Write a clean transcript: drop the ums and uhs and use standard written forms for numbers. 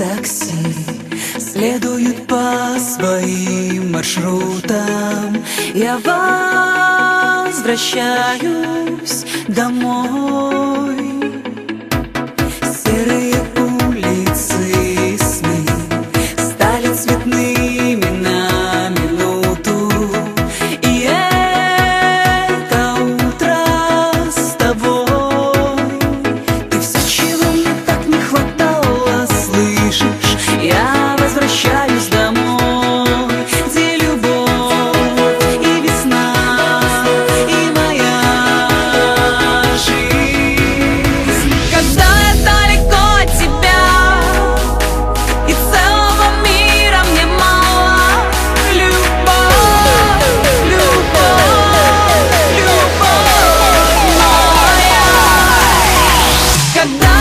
такси следуют по своим маршрутам. Я возвращаюсь домой. Серые улицы сны стали цветными на минуту. И это утро с тобой. Ты все, чего мне так не хватало, слышишь? Я возвращаюсь домой, где любовь и весна, и моя жизнь. Когда я далеко от тебя, и целого мира мне мало, любовь, любовь, любовь моя. Когда